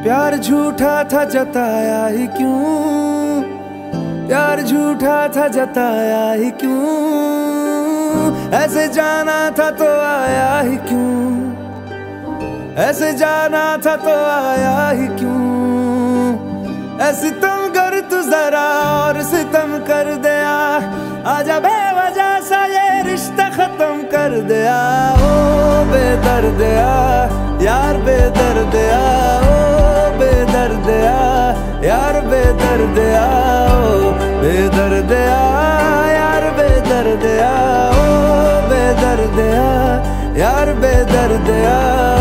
प्यार झूठा था जताया ही क्यों, प्यार झूठा था जताया ही क्यों, ऐसे जाना था तो आया ही क्यों, ऐसे जाना था तो आया ही क्यों। ऐसे तुम कर तू जरा और सितम कर दिया, आजा बेवजह सा ये रिश्ता खत्म कर दिया। ओ बेदर्दिया यार बेदर्दिया, ओ बेदर्दिया यार बेदर्दिया, ओ बेदर्दिया यार बेदर्दिया, ओ बेदर्दिया यार बेदर्दिया।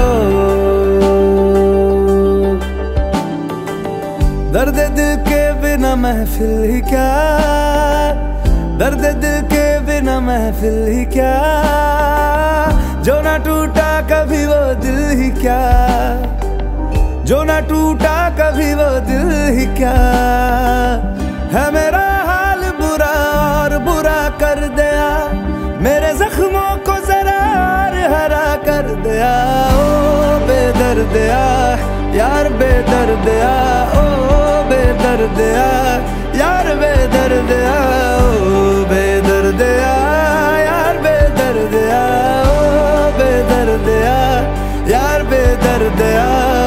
दर्द दिल के बिना महफिल ही क्या, दर्द दिल के बिना महफिल ही क्या, जो ना टूटा कभी वो दिल ही क्या, जो ना टूटा कभी वो दिल ही क्या। है मेरा हाल बुरा और बुरा कर दिया, मेरे जख्मों को जरा हरा कर दिया। ओ बेदर्दिया यार बेदर्दिया, ओ बेदर्दिया यार बेदर्दिया, ओ बेदर्दिया यार बेदर्दिया, ओ बेदर्दिया यार बेदर्दिया।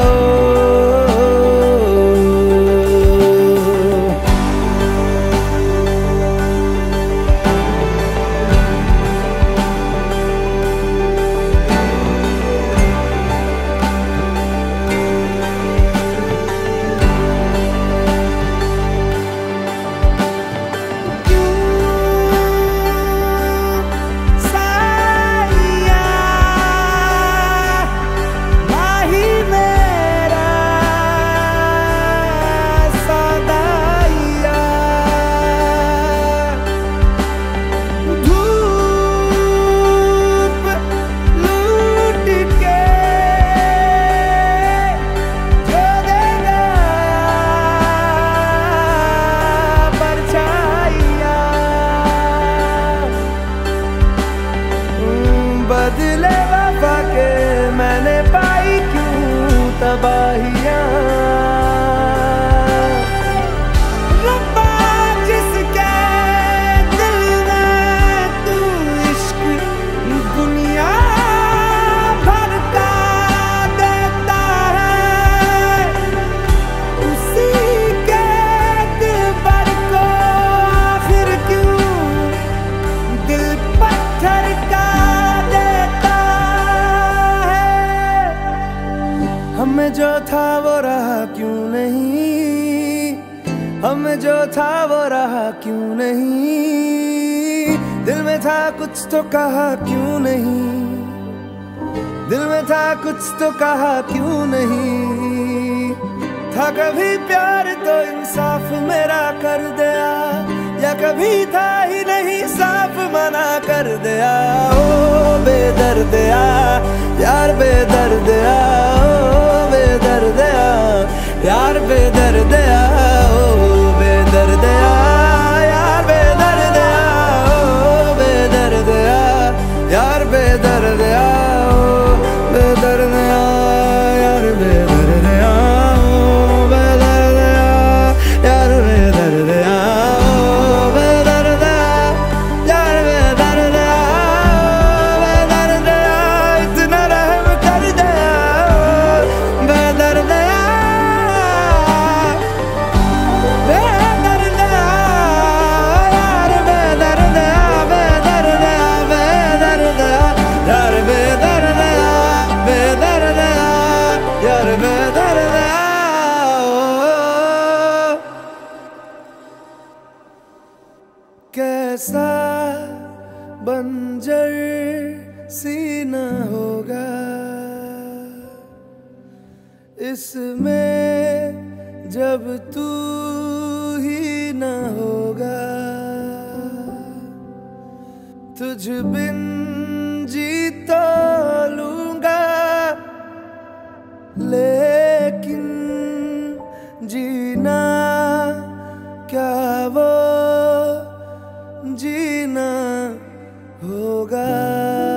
बदले वफा के मैंने पाई क्यों तबाहियां, रब्बा जिसके दिल में तू इश्क दुनिया भर का देता है, उसी के दिल भर को आखिर क्यों दिल पत्थर का। हमें जो था वो रहा क्यों नहीं, हमें जो था वो रहा क्यों नहीं, दिल में था कुछ तो कहा क्यों नहीं, दिल में था कुछ तो कहा क्यों नहीं। था कभी प्यार तो इंसाफ मेरा कर दिया, या कभी था ही नहीं साफ मना कर दिया। ओ बेदर्दिया यार बेदर्दिया, ओ बेदर्दिया यार बेदर्दिया, ओ बेदर्दिया यार बेदर्दिया, ओ बेदर्दिया यार बेदर्दिया, ओ बेदर्दिया यार बेदर्दिया, ओ बेदर्दिया यार बेदर्दिया। कैसा बंजर सीना होगा इसमें जब तू ही न होगा, तुझ बिन जी तो लूंगा लेकिन जीना क्या वो जीना होगा।